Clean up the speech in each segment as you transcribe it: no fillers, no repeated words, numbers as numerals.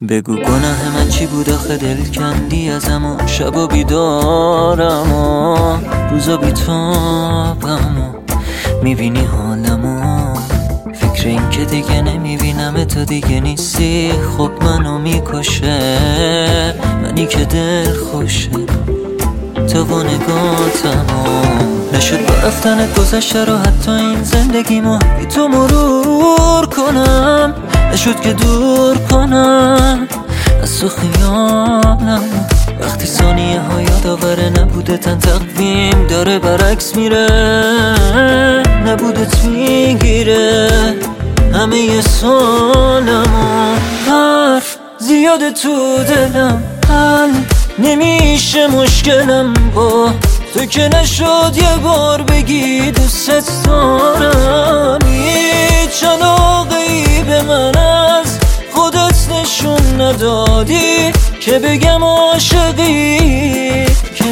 بگو گناه من چی بود آخه دل کندی ازم و شبا بیدارم و روزا بیتابم و میبینی حالمو فکر این که دیگه نمیبینم تو دیگه نیستی خب منو میکشه منی که دل خوشه تو با نگاتمو نشد با رفتنت گذشته رو حتی این زندگیمو بی تو مرور کنم نشد که دور کنم از تو خیالم وقتی ثانیه ها یادآوره نبوده تن تقویم داره برعکس میره نبودت میگیره همه ی سالمو حرف زیاده تو دلم حل نمیشه مشکلم با تو که نشد یه بار بگی دوست دارم هیچ علاقه‌ای به من از خودت نشون ندادی که بگم عاشقی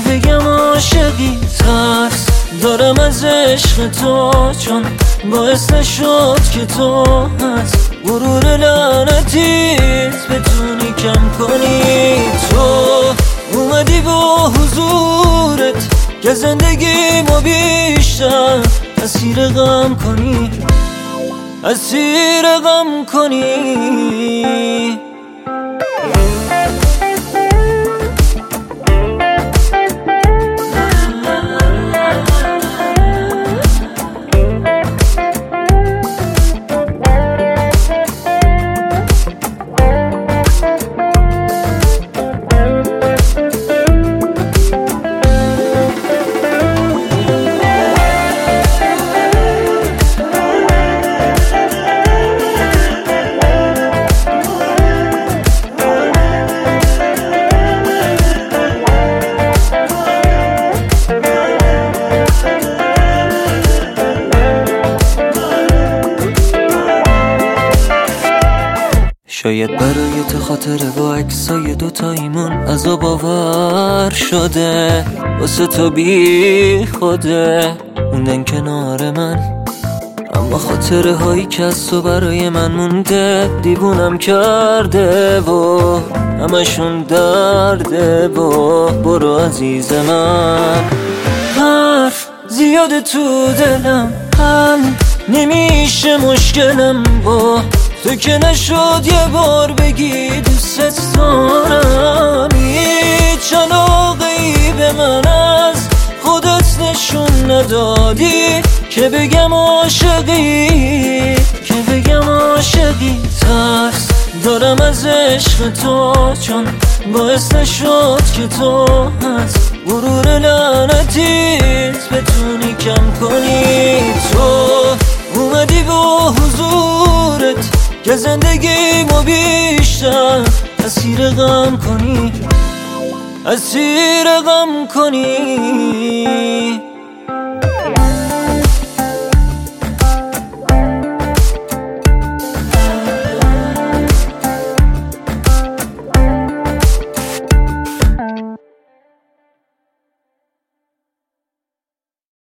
ترس دارم از عشق تو چون باعث نشد که تو از غرور لعنتیت بتونی کم کنی تو اومدی با حضورت که زندگی ما بیشتر اسیر غم کنی شاید برای تو خاطره با عکسای دوتاییمون عذاب آور شده واسه تو بی خوده موندن کنار من اما خاطره هایی که از تو برای من مونده دیوونم کرده و همشون درده و برو عزیز من حرف زیاده تو دلم حل نمیشه مشکلم با تو که نشد یه بار بگی دوست دارم هیچ علاقه‌ای به من از خودت نشون ندادی که بگم عاشقی ترس دارم از عشق تو چون باعث نشد که تو از غرور لعنتیت بتونی کم کنی تو اومدی با حضورت که زندگی ما بیشتر اسیر غم کنی